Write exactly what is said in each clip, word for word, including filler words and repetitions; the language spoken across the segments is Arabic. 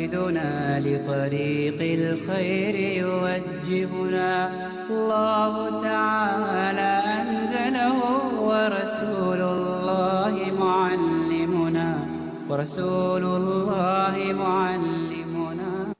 يرشدنا لطريق الخير يوجهنا. الله تعالى أنزله ورسول الله معلمنا ورسول الله معلمنا.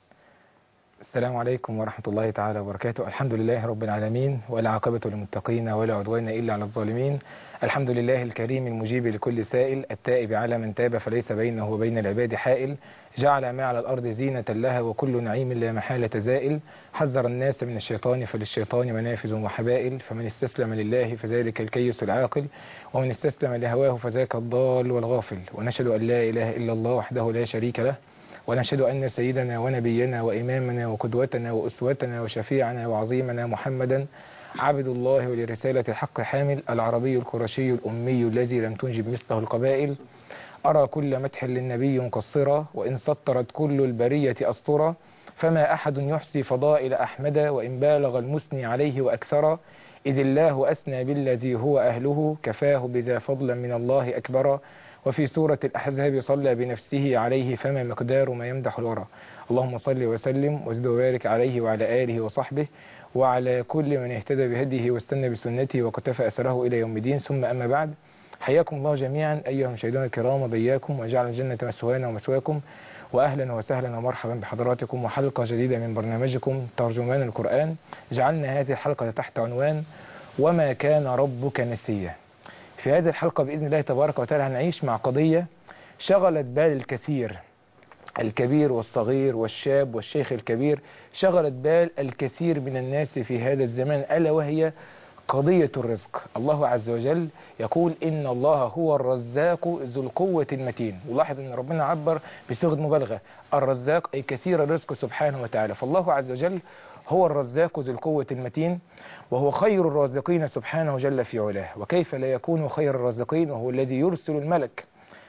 السلام عليكم ورحمة الله تعالى وبركاته. الحمد لله رب العالمين، والعاقبة للمتقين ولا عدوان إلا على الظالمين. الحمد لله الكريم المجيب لكل سائل، التائب على من تاب فليس بينه وبين العباد حائل، جعل ما على الأرض زينة لها وكل نعيم لا محالة زائل، حذر الناس من الشيطان فللشيطان منافذ وحبائل، فمن استسلم لله فذلك الكيس العاقل، ومن استسلم لهواه فذاك الضال والغافل. ونشهد أن لا إله إلا الله وحده لا شريك له، ونشهد أن سيدنا ونبينا وإمامنا وقدوتنا وأسوتنا وشفيعنا وعظيمنا محمدا عبد الله ولرسالة الحق حامل، العربي القرشي الأمي الذي لم تنجب مثله القبائل. أرى كل مدح للنبي مقصرا، وإن سطرت كل البرية أسطرا، فما أحد يحصي فضائل أحمد وإن بالغ المثني عليه وأكثرا، إذ الله أثنى بالذي هو أهله كفاه بذا فضلا من الله أكبرا. وفي سورة الأحزاب صلى بنفسه عليه فما مقدار ما يمدح الورى. اللهم صل وسلم وزد وبارك عليه وعلى آله وصحبه وعلى كل من اهتدى بهديه واستنى بسنته وقتفى أثره إلى يوم الدين. ثم أما بعد، حياكم الله جميعا أيها المشاهدون الكرام وبياكم، وجعل الجنة مسوانا ومسواكم، وأهلا وسهلا ومرحبا بحضراتكم وحلقة جديدة من برنامجكم ترجمان القرآن. جعلنا هذه الحلقة تحت عنوان وما كان ربك نسيا. في هذه الحلقة بإذن الله تبارك وتعالى هنعيش مع قضية شغلت بال الكثير، الكبير والصغير والشاب والشيخ الكبير، شغلت بال الكثير من الناس في هذا الزمان، ألا وهي قضية الرزق. الله عز وجل يقول إن الله هو الرزاق ذو القوة المتين، ولاحظ أن ربنا عبر بصيغة مبالغة، الرزاق أي كثير الرزق سبحانه وتعالى. فالله عز وجل هو الرزاق ذو القوة المتين، وهو خير الرازقين سبحانه جل في علاه. وكيف لا يكون خير الرازقين وهو الذي يرسل الملك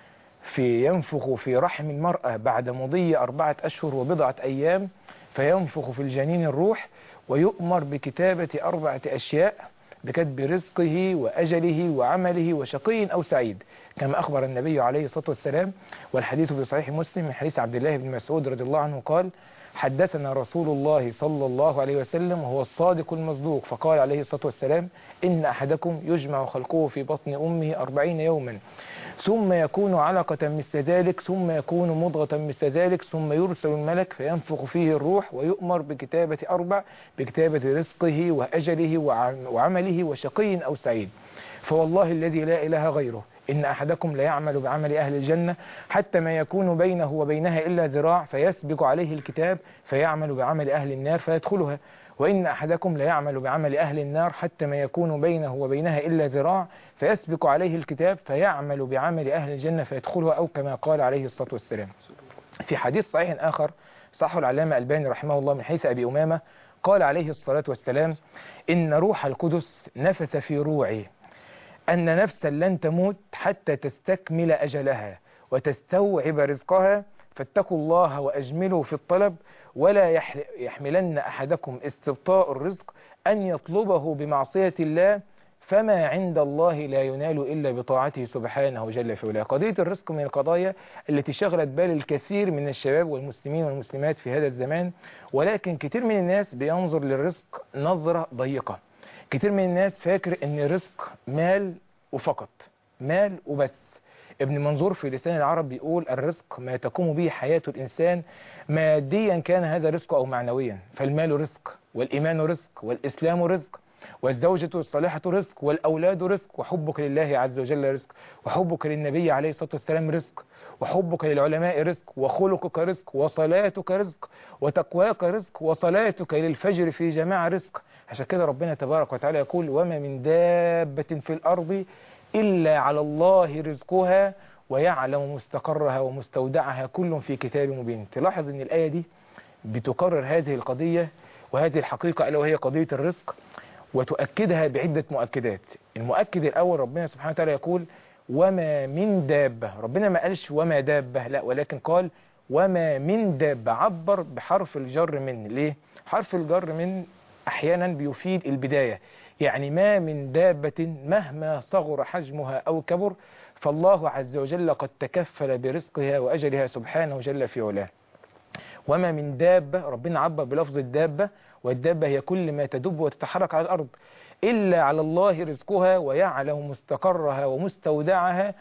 في ينفخ في رحم المرأة بعد مضي أربعة أشهر وبضعة أيام، فينفخ في الجنين الروح ويؤمر بكتابة أربعة أشياء، بكتب رزقه وأجله وعمله وشقي أو سعيد، كما أخبر النبي عليه الصلاة والسلام. والحديث في صحيح مسلم من حديث عبد الله بن مسعود رضي الله عنه قال: حدثنا رسول الله صلى الله عليه وسلم وهو الصادق المصدوق، فقال عليه الصلاة والسلام: إن أحدكم يجمع خلقه في بطن أمه أربعين يوما، ثم يكون علقة مثل ذلك، ثم يكون مضغة مثل ذلك، ثم يرسل الملك فينفخ فيه الروح ويؤمر بكتابة أربع، بكتابة رزقه وأجله وعمله وشقي أو سعيد. فوالله الذي لا إله غيره إن أحدكم لا يعمل بعمل أهل الجنة حتى ما يكون بينه وبينها إلا ذراع، فيسبق عليه الكتاب فيعمل بعمل أهل النار فيدخلها، وإن أحدكم لا يعمل بعمل أهل النار حتى ما يكون بينه وبينها إلا ذراع، فيسبق عليه الكتاب فيعمل بعمل أهل الجنة فيدخلها، أو كما قال عليه الصلاة والسلام. في حديث صحيح آخر صحه العلامة الألباني رحمه الله من حيث أبي أمامة قال عليه الصلاة والسلام: إن روح القدس نفث في روعي أن نفسا لن تموت حتى تستكمل أجلها وتستوعب رزقها، فاتقوا الله وأجملوا في الطلب، ولا يحملن أحدكم استبطاء الرزق أن يطلبه بمعصية الله، فما عند الله لا ينال إلا بطاعته سبحانه جل في علاه. قضية الرزق من القضايا التي شغلت بال الكثير من الشباب والمسلمين والمسلمات في هذا الزمان، ولكن كثير من الناس بينظر للرزق نظرة ضيقة. كتير من الناس فاكر ان الرزق مال وفقط، مال وبس. ابن منظور في لسان العرب بيقول: الرزق ما تقوم به حياة الإنسان ماديا كان هذا رزق أو معنويا، فالمال رزق، والإيمان رزق، والإسلام رزق، والزوجة الصالحة رزق، والأولاد رزق، وحبك لله عز وجل رزق، وحبك للنبي عليه الصلاة والسلام رزق، وحبك للعلماء رزق، وخلقك رزق، وصلاتك رزق، وتقواك رزق، وصلاتك للفجر في جماعة رزق. عشان كده ربنا تبارك وتعالى يقول: وما من دابة في الأرض إلا على الله رزقها ويعلم مستقرها ومستودعها كل في كتاب مبين. تلاحظ ان الآية دي بتكرر هذه القضية وهذه الحقيقة ألا وهي قضية الرزق، وتؤكدها بعدة مؤكدات. المؤكد الأول ربنا سبحانه وتعالى يقول: وما من دابة. ربنا ما قالش وما دابة، لا، ولكن قال وما من دابة، عبر بحرف الجر من. ليه؟ حرف الجر من أحيانا بيفيد البداية، يعني ما من دابة مهما صغر حجمها أو كبر، فالله عز وجل قد تكفل برزقها وأجلها سبحانه جل في علاه. وما من دابة، ربنا عبر بلفظ الدابة، والدابة هي كل ما تدب وتتحرك على الأرض، إلا على الله رزقها ويعلم مستقرها ومستودعها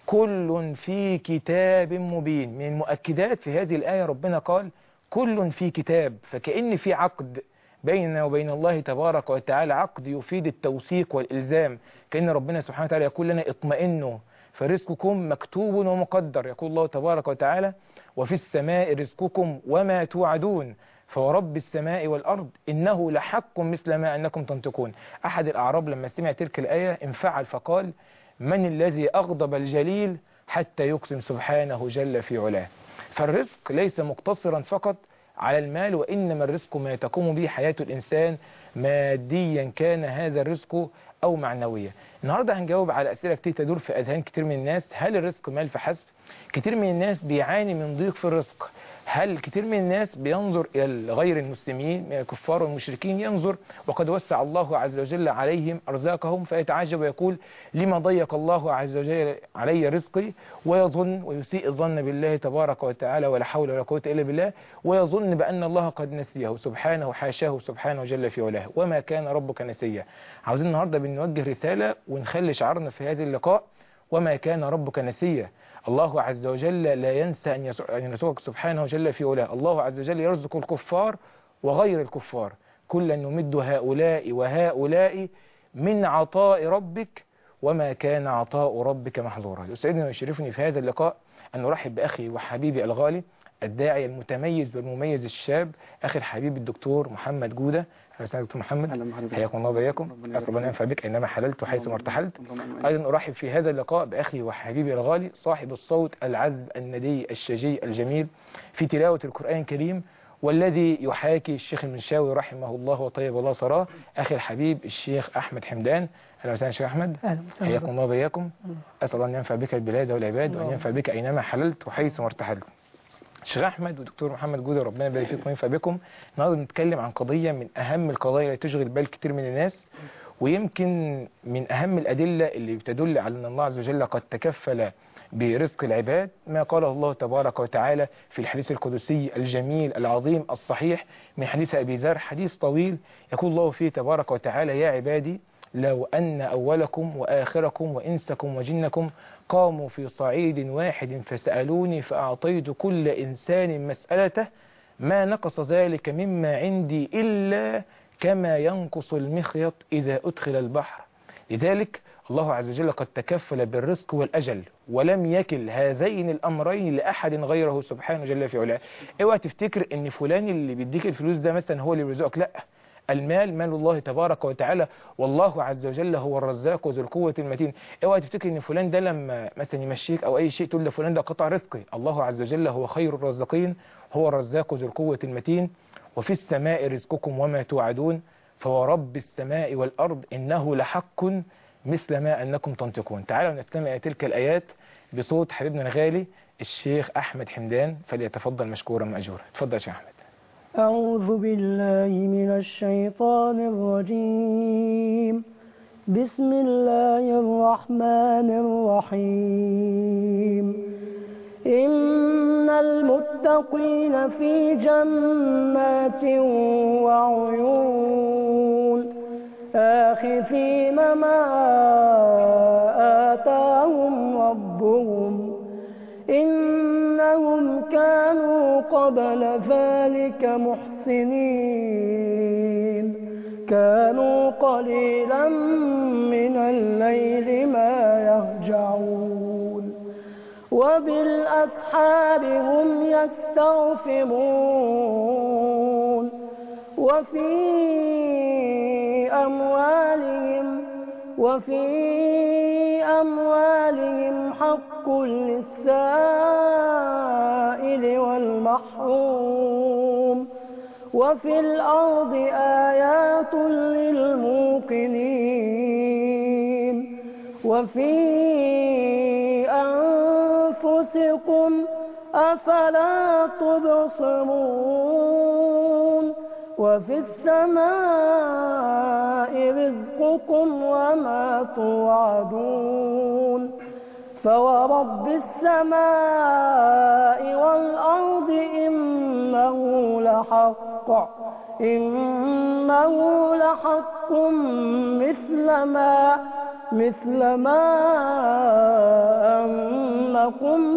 كل في كتاب مبين. من المؤكدات في هذه الآية ربنا قال كل في كتاب، فكأن في عقد بيننا وبين الله تبارك وتعالى، عقد يفيد التوثيق والإلزام. كأن ربنا سبحانه وتعالى يقول لنا اطمئنوا فرزقكم مكتوب ومقدر. يقول الله تبارك وتعالى وفي السماء رزقكم وما توعدون فورب السماء والأرض إنه لحق مثل ما أنكم تنطقون. أحد الأعراب لما سمع تلك الآية انفعل فقال من الذي أغضب الجليل حتى يقسم سبحانه جل في علاه. فالرزق ليس مقتصرا فقط على المال، وإنما الرزق ما تقوم به حياة الإنسان ماديا كان هذا الرزق أو معنويا. النهاردة هنجاوب على أسئلة كتير تدور في أذهان كتير من الناس. هل الرزق مال فحسب؟ كتير من الناس بيعاني من ضيق في الرزق. هل كتير من الناس بينظر إلى غير المسلمين من الكفار والمشركين، ينظر وقد وسع الله عز وجل عليهم أرزاقهم فيتعجب ويقول لما ضيق الله عز وجل علي رزقي، ويظن ويسيء الظن بالله تبارك وتعالى ولا حول ولا قوة إلا بالله، ويظن بأن الله قد نسيه سبحانه حاشاه سبحانه جل في علاه، وما كان ربك نسيا. عاوزين النهاردة بنوجه رسالة ونخلي شعارنا في هذا اللقاء وما كان ربك نسيا. الله عز وجل لا ينسى أن يرزقك سبحانه جل في علاه. الله عز وجل يرزق الكفار وغير الكفار، كلا نمد هؤلاء وهؤلاء من عطاء ربك وما كان عطاء ربك محظورا. يسعدني ويشرفني في هذا اللقاء أن أرحب بأخي وحبيبي الغالي الداعي المتميز والمميز الشاب أخي الحبيب الدكتور محمد جودة. أهلا دكتور محمد، حياكم الله وبياكم. أسأل الله أن ينفع بك أينما حللت وحيث ما ارتحلت. أيضا أرحب في هذا اللقاء بأخي وحبيبي الغالي صاحب الصوت العذب الندي الشجي الجميل في تلاوة القرآن الكريم، والذي يحاكي الشيخ المنشاوي رحمه الله وطيب الله ثراه، أخي الحبيب الشيخ أحمد حمدان. أهلا وسهلا شيخ أحمد، حياكم الله وبياكم. أسأل الله أن ينفع بك البلاد والعباد وأن ينفع بك أينما حللت وحيث ما ارتحلت. شيخ أحمد ودكتور محمد جودة، ربنا يبارك فيكم وينفع بكم. النهارده بنتكلم عن قضية من أهم القضايا التي تشغل بال كتير من الناس، ويمكن من أهم الأدلة اللي بتدل على أن الله عز وجل قد تكفل برزق العباد، ما قاله الله تبارك وتعالى في الحديث القدسي الجميل العظيم الصحيح من حديث أبي ذر، حديث طويل يقول الله فيه تبارك وتعالى يا عبادي لو أن أولكم وآخركم وإنسكم وجنكم قاموا في صعيد واحد فسألوني فأعطيت كل إنسان مسألته ما نقص ذلك مما عندي إلا كما ينقص المخيط إذا أدخل البحر. لذلك الله عز وجل قد تكفل بالرزق والأجل، ولم يكل هذين الأمرين لأحد غيره سبحانه جل في علاه. اوعى تفتكر ان فلان اللي بيديك الفلوس ده مثلا هو اللي بيرزقك، لا، المال مال الله تبارك وتعالى، والله عز وجل هو الرزاق ذو القوة المتين. اوعى تفتكر ان فلان ده لما مثلا يمشيك او اي شيء تقول ده فلان ده قطع رزقي. الله عز وجل هو خير الرازقين، هو الرزاق ذو القوة المتين. وفي السماء رزقكم وما توعدون فورب السماء والأرض إنه لحق مثل ما أنكم تنطقون. تعالوا نستمع تلك الآيات بصوت حبيبنا الغالي الشيخ أحمد حمدان، فليتفضل مشكورا مأجورا. تفضل يا شيخ أحمد. أعوذ بالله من الشيطان الرجيم. بسم الله الرحمن الرحيم. إن المتقين في جنات وعيون آخذين ما آتاهم ربهم إنهم كانوا قبل ذلك محسنين كانوا قليلا من الليل ما يهجعون وبالأسحار هم يستغفرون وفي أموالهم وفي أموالهم حق للسائل والمحروم وفي الأرض آيات للموقنين وفي أنفسكم أفلا تبصرون وفي السماء رزقكم وما توعدون فورب السماء والأرض إنه لحق إنه لحق مثل ما مثل ما أنكم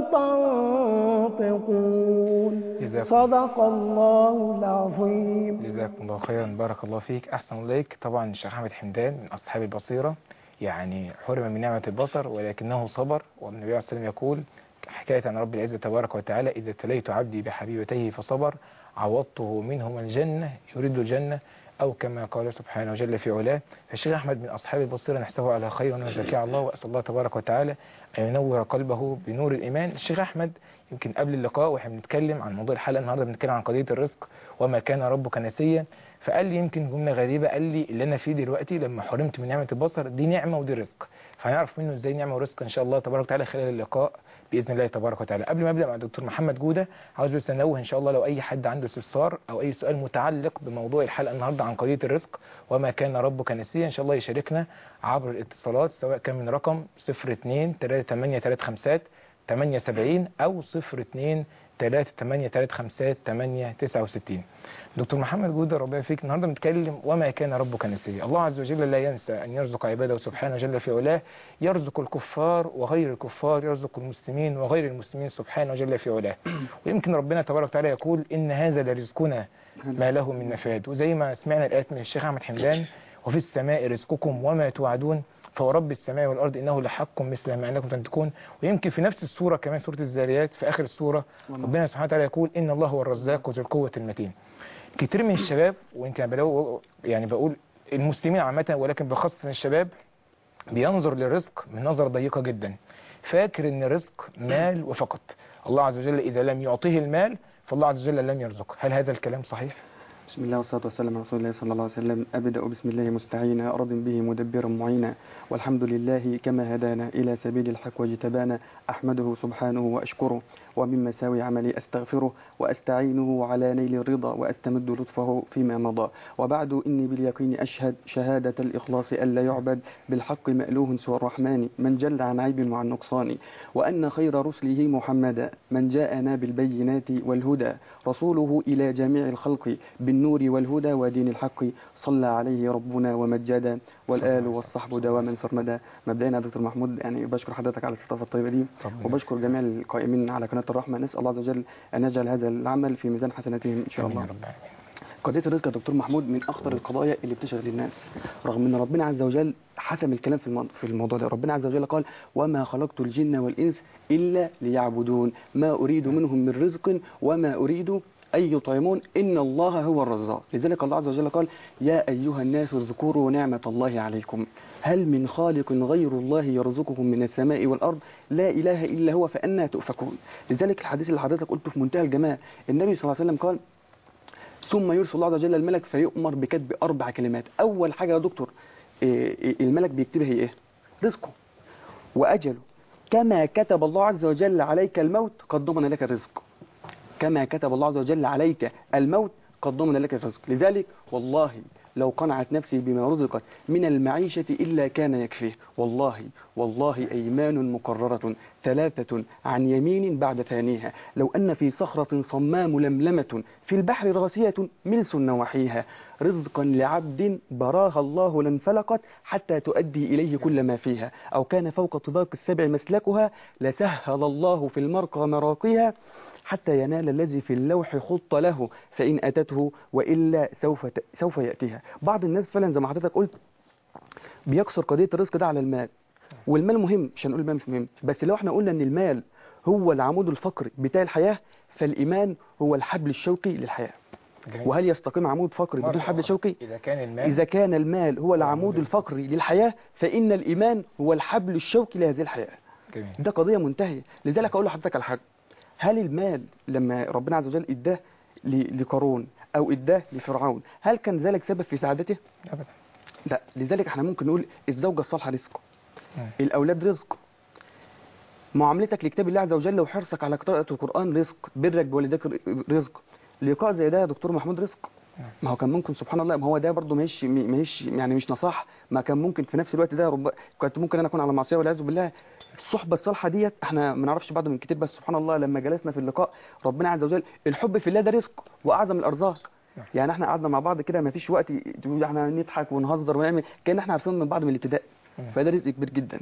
تنطقون. صدق الله العظيم. جزاكم الله خيرا، بارك الله فيك، أحسن إليك. طبعا الشيخ أحمد حمدان من أصحاب البصيرة، يعني حرم من نعمة البصر ولكنه صبر، والنبي عليه الصلاة والسلام يقول حكاية عن رب العزة تبارك وتعالى: إذا ابتليت عبدي بحبيبتيه فصبر عوضته منهما الجنة، يريد الجنة، أو كما قال سبحانه وجل في علاه. فالشيخ أحمد من أصحاب البصيرة، نحسبه على خير ونزكيه الله، وأسأل الله تبارك وتعالى أن ينور قلبه بنور الإيمان. الشيخ أحمد يمكن قبل اللقاء واحنا بنتكلم عن موضوع الحلقة النهارده بنتكلم عن قضية الرزق وما كان ربك نسيا، فقال لي يمكن جملة غريبة، قال لي اللي أنا فيه دلوقتي لما حرمت من نعمة البصر دي نعمة ودي رزق، فهنعرف منه ازاي نعمة ورزق إن شاء الله تبارك وتعالى خلال اللقاء بإذن الله تبارك وتعالى. قبل ما أبدأ مع الدكتور محمد جودة، عاوز بس أنوه إن شاء الله لو أي حد عنده استفسار أو أي سؤال متعلق بموضوع الحلقة النهارده عن قضية الرزق وما كان ربك نسيا، إن شاء الله يشاركنا عبر الاتصالات، سواء كان من رقم صفر اتنين تلاتة تمانية تلاتة خمسة تمانية سبعين أو صفر اتنين تلاتة تمانية تلاتة خمسة تمانية تسعة وستين. دكتور محمد جودة ربنا فيك، النهارده بنتكلم وما كان ربك نسيا. الله عز وجل لا ينسى أن يرزق عباده سبحانه وجل في علاه، يرزق الكفار وغير الكفار، يرزق المسلمين وغير المسلمين سبحانه وجل في علاه. ويمكن ربنا تبارك وتعالى يقول: إن هذا لرزقنا ما له من نفاد. وزي ما سمعنا الآيات من الشيخ أحمد حمدان: وفي السماء رزقكم وما توعدون فورب السماء والأرض إنه لحق مثل ما أنكم تنطقون. ويمكن في نفس السورة كمان، سورة الذاريات، في آخر السورة ربنا سبحانه وتعالى يقول: إن الله هو الرزاق ذو القوة المتين. كتير من الشباب، ويمكن بلو يعني بقول المسلمين عامة ولكن بخاصة الشباب، بينظر للرزق من نظرة ضيقة جدا، فاكر ان الرزق مال وفقط. الله عز وجل إذا لم يعطيه المال فالله عز وجل لم يرزقه. هل هذا الكلام صحيح؟ بسم الله والصلاة والسلام على رسول الله صلى الله عليه وسلم. أبدأ بسم الله مستعينا، راض به مدبرا معينا، والحمد لله كما هدانا إلى سبيل الحق واجتبانا. أحمده سبحانه وأشكره، ومن مساوي عملي أستغفره، وأستعينه على نيل الرضا، وأستمد لطفه فيما مضى. وبعد، إني باليقين أشهد شهادة الإخلاص ألا يعبد بالحق مألوه سوى الرحمن، من جل عن عيب وعن نقصان، وأن خير رسله محمدا من جاءنا بالبينات والهدى، رسوله إلى جميع الخلق بالنور والهدى ودين الحق، صلى عليه ربنا ومجدا، والآل والصحب دواما سرمدا. مبدئيا دكتور محمود، يعني بشكر حضرتك على الاستضافة الطيبة دي، وبشكر جميع القائمين على قناة الرحمة. نسأل الله عز وجل أن يجعل هذا العمل في ميزان حسناتهم إن شاء الله. قضية الرزق يا دكتور محمود من أخطر القضايا اللي بتشغل الناس، رغم أن ربنا عز وجل حسم الكلام في الموضوع ده. ربنا عز وجل قال: وما خلقت الجن والإنس إلا ليعبدون ما أريد منهم من رزق وما أريد أن يطعمون إن الله هو الرزاق. لذلك الله عز وجل قال: يا أيها الناس اذكروا نعمة الله عليكم هل من خالق غير الله يرزقكم من السماء والأرض لا إله إلا هو فأنا تؤفكون. لذلك الحديث اللي حضرتك قلته في منتهى الجمال، النبي صلى الله عليه وسلم قال: ثم يرسل الله عز وجل الملك فيؤمر بكتب أربع كلمات. أول حاجة يا دكتور الملك بيكتبها هي إيه؟ رزقه وأجله. كما كتب الله عز وجل عليك الموت قد ضمن لك الرزق، كما كتب الله عز وجل عليك الموت قد ضمن لك الرزق. لذلك والله لو قنعت نفسي بما رزقت من المعيشة إلا كان يكفيه. والله والله أيمان مكررة ثلاثة عن يمين بعد ثانيها، لو أن في صخرة صماء ململمة في البحر راسية ملس نواحيها، رزقا لعبد براها الله لانفلقت حتى تؤدي إليه كل ما فيها، أو كان فوق طباق السبع مسلكها لسهل الله في المرقى مراقيها حتى ينال الذي في اللوح خط له فإن أتته وإلا سوف سوف يأتيها. بعض الناس فعلا زي ما حضرتك قلت بيكسر قضية الرزق ده على المال، والمال مهم، مش هنقول المال مش مهم، بس لو احنا قلنا ان المال هو العمود الفقري بتاع الحياة فالإيمان هو الحبل الشوكي للحياة. جميل. وهل يستقيم عمود فقري بدون حبل شوكي؟ إذا كان المال إذا كان المال هو العمود الفقري للحياة فإن الإيمان هو الحبل الشوكي لهذه الحياة. جميل. ده قضية منتهية. لذلك أقول لحضرتك على حاجة، هل المال لما ربنا عز وجل اداه لقارون او اداه لفرعون هل كان ذلك سبب في سعادته؟ ابدا لا. لذلك احنا ممكن نقول الزوجة الصالحة رزق، الاولاد رزق، معاملتك لكتاب الله عز وجل وحرصك على قراءة القرآن رزق، برك بوالديك رزق، لقاء زي ده يا دكتور محمود رزق. ما هو كان ممكن سبحان الله، ما هو ده برضه ماهيش ماهيش يعني مش نصاح، ما كان ممكن في نفس الوقت ده رب... كنت ممكن انا اكون على معصيه والعياذ بالله. الصحبه الصالحه ديت احنا ما نعرفش بعض من كتير، بس سبحان الله لما جلسنا في اللقاء ربنا عز وجل، الحب في الله ده رزق واعظم الارزاق. يعني احنا قعدنا مع بعض كده ما فيش وقت تقول احنا نضحك ونهزر ونعمل كأن احنا عارفين من بعض من الابتداء، فده رزق كبير جدا.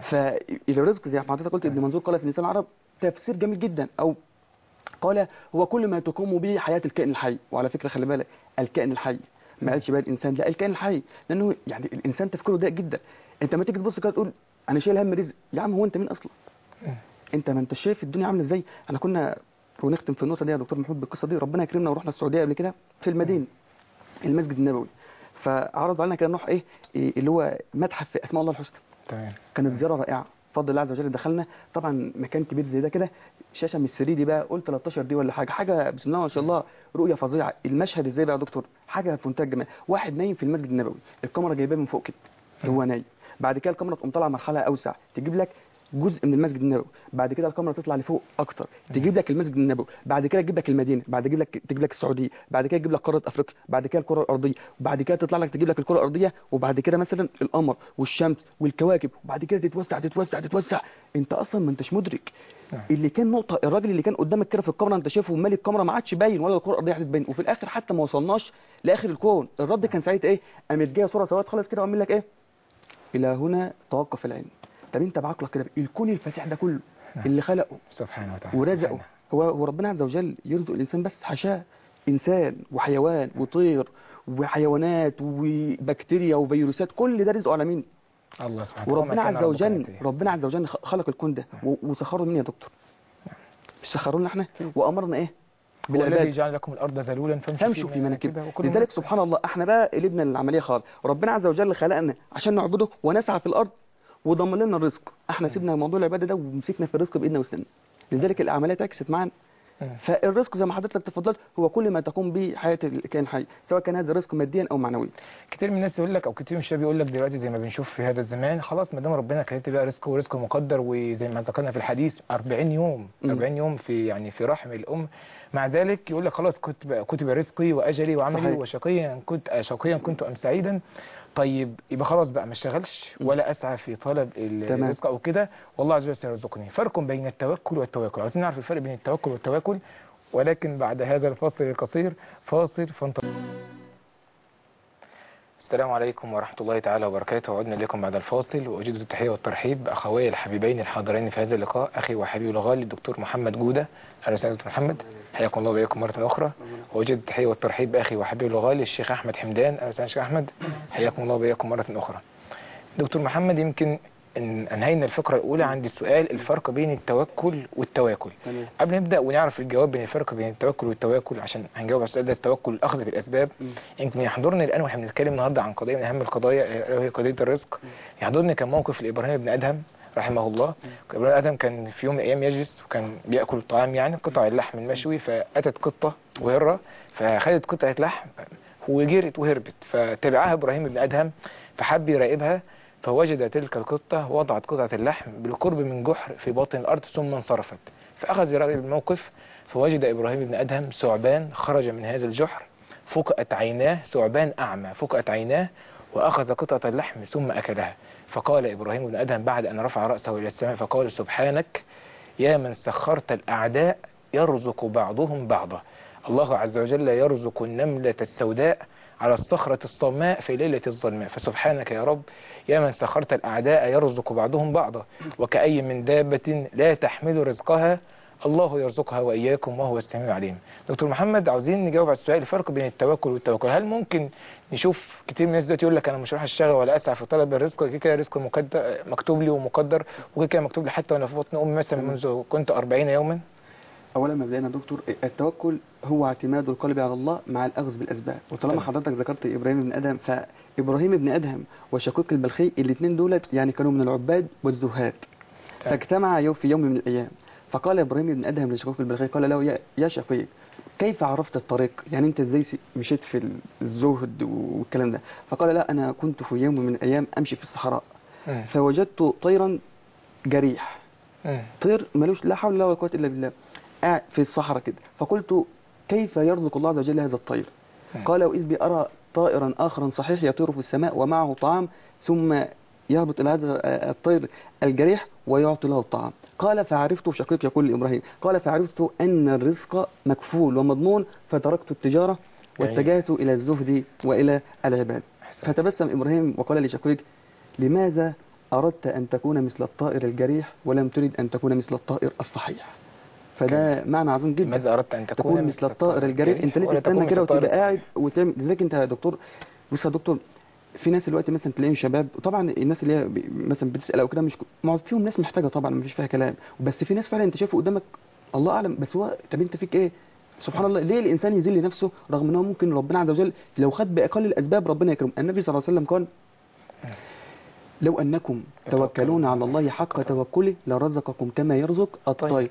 فالرزق زي ما حضرتك قلت ابن منظور قال في لسان العرب تفسير جميل جدا، او قال هو كل ما تقوم به حياه الكائن الحي. وعلى فكره خلي بالك الكائن الحي ما قالش بقى الانسان، لا الكائن الحي، لانه يعني الانسان تفكيره ضيق جدا. انت ما تيجي تبص كده تقول انا شايل هم رزق، يا عم هو انت مين اصلا؟ انت ما انت شايف الدنيا عامله ازاي. احنا كنا ونختم في النقطه دي يا دكتور محمود بالقصه دي، ربنا يكرمنا ورحنا السعوديه قبل كده في المدينه المسجد النبوي، فعرض علينا كده نروح ايه, إيه اللي هو متحف في اسماء الله الحسنى. تمام. كانت زياره رائعه بفضل الله عز وجل. دخلنا طبعا مكان كبير زي ده كده، شاشه من ثري دي بقى قلت تلتاشر دي ولا حاجه حاجه بسم الله ما شاء الله، رؤيه فظيعه. المشهد ازاي بقى يا دكتور؟ حاجه في منتهى الجمال. واحد نايم في المسجد النبوي، الكاميرا جايباه من فوق كده هو نايم، بعد كده الكاميرا تقوم طالعه مرحله اوسع تجيب لك جزء من المسجد النبوي، بعد كده الكاميرا تطلع لفوق اكتر تجيب لك المسجد النبوي، بعد كده تجيب لك المدينه، بعد كده تجيب لك السعوديه، بعد كده تجيب لك قاره افريقيا، بعد كده الكره الارضيه، وبعد كده تطلع لك تجيب لك الكره الارضيه، وبعد كده مثلا القمر والشمس والكواكب، وبعد كده تتوسع تتوسع تتوسع. انت اصلا ما انتش مدرك اللي كان نقطه، الراجل اللي كان قدامك كده في الكاميرا انت شايفه مالي الكاميرا ما عادش باين ولا الكره الارضيه هتبين، وفي الاخر حتى ما وصلناش لاخر الكون. الرد كان ساعتها ايه؟ قامت جايه صوره سواد خالص كده وقام لك ايه؟ الى هنا توقف العلم. طب انت بعقلك كده الكون الفسيح ده كله اللي خلقه سبحانه وتعالى ورزقه، هو هو ربنا عز وجل يرزق الانسان بس؟ حاشاه، انسان وحيوان وطير وحيوانات وبكتيريا وفيروسات، كل ده رزقه على مين؟ الله سبحانه. وربنا عز وجل ربنا عز وجل خلق الكون ده وسخره مين يا دكتور؟ مش سخره لنا احنا وامرنا ايه؟ بالعباد. الذي جعل لكم الارض ذلولا فامشوا في مناكبها. لذلك سبحان الله احنا بقى قلبنا العمليه خالص. ربنا عز وجل خلقنا عشان نعبده ونسعى في الارض وضمن لنا الرزق، احنا سيبنا موضوع العباده ده ومسكنا في الرزق بايدنا وسننا. لذلك العمليات عكست معانا. فالرزق زي ما حضرتك تفضلت هو كل ما تقوم به حياه الكائن حي، سواء كان هذا الرزق ماديا او معنويا. كتير من الناس يقول لك او كتير من الشباب يقول لك دلوقتي زي ما بنشوف في هذا الزمان، خلاص ما دام ربنا كاتب بقى رزقه ورزقه مقدر، وزي ما ذكرنا في الحديث أربعين يوم أربعين يوم في يعني في رحم الام، مع ذلك يقول لك خلاص كتب كتب رزقي واجلي وعملي، صحيح. وشقيا كنت شقيا كنت ام سعيدا. طيب يبقى خلاص بقى ما اشتغلش ولا اسعى في طلب الرزق او كده، والله عز وجل سيرزقني. فرق بين التوكل والتواكل، عايزين نعرف الفرق بين التوكل والتواكل، ولكن بعد هذا الفاصل القصير، فاصل فانتظروا. السلام عليكم ورحمة الله تعالى وبركاته. عدنا لكم بعد الفاصل، وأجد التحية والترحيب بأخوي الحبيبين الحاضرين في هذا اللقاء، أخي وحبيبي الغالي الدكتور محمد جودة. أهلا وسهلا دكتور محمد، حياكم الله وبياكم مرة أخرى. وأجد التحية والترحيب بأخي وحبيبي الغالي الشيخ أحمد حمدان. أهلا وسهلا شيخ أحمد، حياكم الله وبياكم مرة أخرى. دكتور محمد، يمكن إن أنهينا الفقرة الأولى عند السؤال الفرق بين التوكل والتواكل. تمام. قبل نبدأ ونعرف الجواب بين الفرق بين التوكل والتواكل، عشان هنجاوب على السؤال ده، التوكل الأخذ بالأسباب. يمكن يحضرني الآن واحنا بنتكلم النهارده عن قضية من أهم القضايا وهي قضية الرزق، يحضرني كان موقف لإبراهيم بن أدهم رحمه الله. إبراهيم بن أدهم كان في يوم من الأيام يجلس وكان بيأكل الطعام، يعني قطع اللحم المشوي، فأتت قطة وهرة فخدت قطعة لحم وجرت وهربت، فتبعها إبراهيم بن أدهم فحب يراقبها، فوجد تلك القطة وضعت قطعة اللحم بالقرب من جحر في باطن الأرض ثم انصرفت. فأخذ يراقب الموقف، فوجد إبراهيم بن أدهم ثعبان خرج من هذا الجحر، فقأت عيناه، ثعبان أعمى فقأت عيناه، وأخذ قطعة اللحم ثم أكلها. فقال إبراهيم بن أدهم بعد أن رفع رأسه إلى السماء فقال سبحانك يا من سخرت الأعداء يرزق بعضهم بعضا. الله عز وجل يرزق النملة السوداء على الصخرة الصماء في ليلة الظلماء، فسبحانك يا رب يا من سخرت الأعداء يرزق بعضهم بعضا، وكأي من دابة لا تحمل رزقها الله يرزقها وإياكم وهو السميع العليم. دكتور محمد، عاوزين نجاوب على السؤال الفرق بين التوكل والتوكل. هل ممكن نشوف كتير من الناس دلوقتي يقول لك أنا مش راح أشتغل ولا أسعى في طلب الرزق، كده كده رزق مكتوب لي ومقدر، وكده كده مكتوب لي حتى وأنا في بطن أمي مثلا منذ كنت أربعين يوما؟ اولا مبدئيا دكتور، التوكل هو اعتماد القلب على الله مع الاخذ بالاسباب. وطالما حضرتك ذكرت ابراهيم بن ادهم، فابراهيم بن ادهم وشقيق البلخي الاثنين دولت يعني كانوا من العباد والزهاد، فاجتمعا في يوم من الايام، فقال ابراهيم بن ادهم لشقيق البلخي قال له يا شقيق كيف عرفت الطريق؟ يعني انت ازاي مشيت في الزهد والكلام ده؟ فقال لا انا كنت في يوم من الايام امشي في الصحراء فوجدت طيرا جريح، طير ملوش لا حول ولا قوه الا بالله، قاعد في الصحراء كده، فقلت كيف يرزق الله عز وجل هذا الطير؟ قال وإذ بي أرى طائرا آخر صحيح يطير في السماء ومعه طعام ثم يهبط إلى هذا الطير الجريح ويعطي له الطعام. قال فعرفت، شقيق يقول لإبراهيم، قال فعرفت أن الرزق مكفول ومضمون فتركت التجارة واتجهت إلى الزهد وإلى العباد. فتبسم إبراهيم وقال لشقيق لماذا أردت أن تكون مثل الطائر الجريح ولم ترد أن تكون مثل الطائر الصحيح؟ فده معنى عظيم جدا. لماذا أردت أن تكون, تكون مثل الطائر الجريح؟ أنت ليه تستنى كده وتبقى قاعد وتعمل؟ لذلك أنت يا دكتور، بص يا دكتور، في ناس دلوقتي مثلا تلاقيهم شباب، طبعا الناس اللي هي مثلا بتسال او كده مش ما فيهم ناس محتاجه طبعا، ما فيش فيها كلام، بس في ناس فعلا انت شايفه قدامك الله اعلم، بس هو طب انت فيك ايه؟ سبحان الله، ليه الانسان يذل نفسه رغم ان هو ممكن ربنا عز وجل لو خد باقل الاسباب ربنا يكرمه. النبي صلى الله عليه وسلم قال لو انكم توكلون على الله حق توكله لرزقكم كما يرزق الطير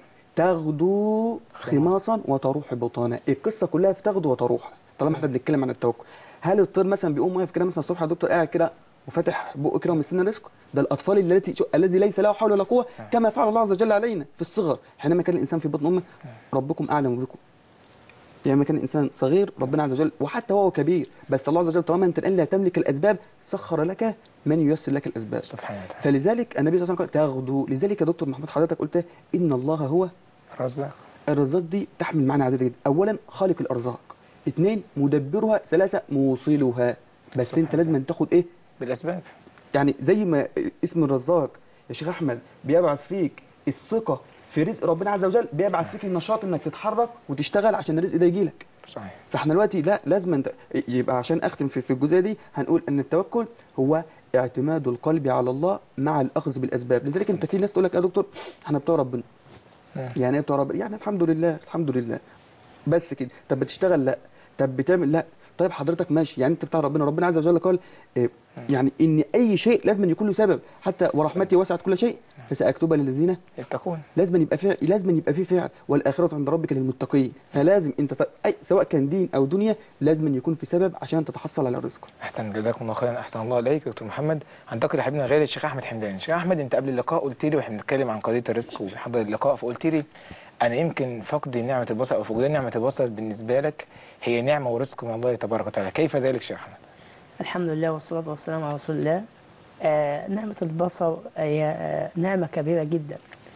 تغدو خماصا وتروح بطانا. القصه كلها في تغدو وتروح، طالما احنا بنتكلم عن التوكل. هل الطير مثلا بيقوم واقف كده مثلا الصبح يا دكتور قاعد كده وفتح بقه كده ومستني رزق؟ ده الاطفال التي الذي ليس له حول ولا قوه، كما فعل الله عز وجل علينا في الصغر حينما كان الانسان في بطن امه ربكم اعلم بكم. يعني ما كان الانسان صغير ربنا عز وجل، وحتى وهو كبير، بس الله عز وجل طالما انت الان لا تملك الاسباب سخر لك من ييسر لك الاسباب سبحانه وتعالى. فلذلك النبي صلى الله عليه وسلم قال تغدو. لذلك يا دكتور محمود حضرتك قلت ان الله هو الرزاق. الرزاق دي تحمل معنى عديد جدا. اولا خالق الارزاق، اثنين مدبرها، ثلاثة موصلها. بس انت لازم أن تاخد ايه بالاسباب. يعني زي ما اسم الرزاق يا شيخ احمد بيبعث فيك الثقة في رزق ربنا عز وجل، بيبعث فيك النشاط انك تتحرك وتشتغل عشان الرزق ده يجي لك. صحيح. فاحنا دلوقتي لا لازم انت يبقى عشان اختم في, في الجزئيه دي هنقول ان التوكل هو اعتماد القلب على الله مع الاخذ بالاسباب. لذلك انت في ناس تقول لك يا دكتور احنا بتوع ربنا. يعني ايه بتوع ربنا؟ يعني الحمد لله الحمد لله بس كده. طب بتشتغل؟ لا. طب بتعمل؟ لا. طيب حضرتك ماشي، يعني انت بتاع ربنا، ربنا عز وجل قال إيه؟ يعني ان اي شيء لازم يكون له سبب، حتى ورحمتي وسعت كل شيء فساكتبها للذين يتقون. لازم يبقى فيه لازم يبقى فيه فعل، والاخره عند ربك للمتقين. فلازم انت ف... أي سواء كان دين او دنيا لازم يكون في سبب عشان تتحصل على الرزق. احسن، جزاكم الله خيرا، احسن الله عليك دكتور محمد. هنتقل يا حبيبنا غير الشيخ احمد حمدان. الشيخ احمد انت قبل اللقاء قلت لي واحنا بنتكلم عن قضيه الرزق وبنحضر اللقاء، فقلت لي انا يمكن فقد نعمه البصر او فقدان نعمه البصر بالنسبه لك هي نعمه ورزق من الله تبارك وتعالى، كيف ذلك شيخ احمد؟ الحمد لله والصلاة والسلام على رسول الله. آه نعمة البصر هي آه نعمة كبيرة جدا،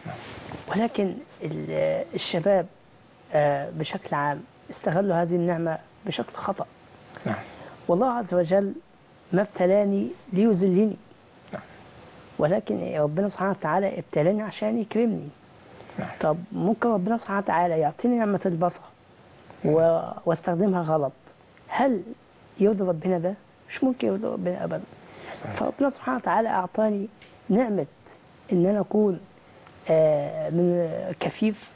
ولكن الشباب آه بشكل عام استغلوا هذه النعمة بشكل خطأ. نعم. والله عز وجل ما ابتلاني ليذلني، نعم. ولكن ربنا سبحانه وتعالى ابتلاني عشان يكرمني. نعم. طب ممكن ربنا سبحانه وتعالى يعطيني نعمة البصر و... واستخدمها غلط، هل يرضي ربنا ده؟ مش ممكن يرضي ربنا ابدا. فربنا سبحانه وتعالى اعطاني نعمة ان انا اكون آه من كفيف